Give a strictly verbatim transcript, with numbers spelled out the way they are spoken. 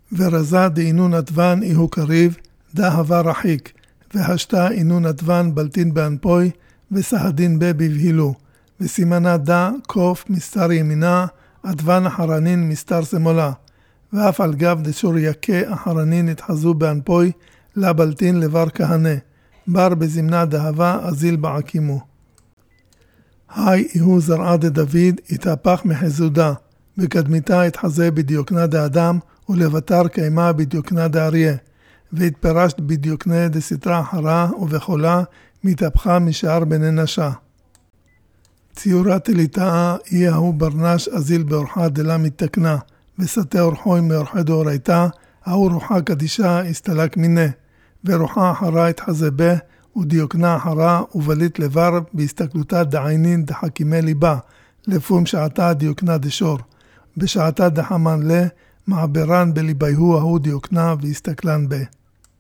ורזה דאינון עדוון איהו קריב, דהבה רחיק, והשתה אינון עדוון בלטין באנפוי, וסהדין בה בבהילו, וסימנה דה קוף מסתר ימינה, עדוון אחרנין מסתר שמאלה, ואף על גב דשור יקה אחרנין התחזו באנפוי, לבלטין לבר כהנה, בר בזמנה דהבה אזיל בעקימו. היי איהו זרעה דדוד, התהפך מחזודה, בקדמיתה התחזה בדיוקנה דאדם, ולבטר קיימה בדיוקנה דאריה, והתפרשת בדיוקנה דסתרה אחרה ובחולה, מתהפכה משאר בני נשה. ציורת אליטאה, אי ההוא ברנש אזיל באורחה דלה מתקנה, וסתה אורחוי מאורחי דאורייתה, ההוא רוחה קדישה הסתלק מיני, ורוחה אחרה התחזה בה, ודיוקנה אחרה ובלית לבר בהסתכלותה דעיינין דחכימי ליבה, לפום שעתה דיוקנה דשור, בשעתה דחמן לה, מעברן בליבייהו ההוא דיוקנה והסתכלן בה.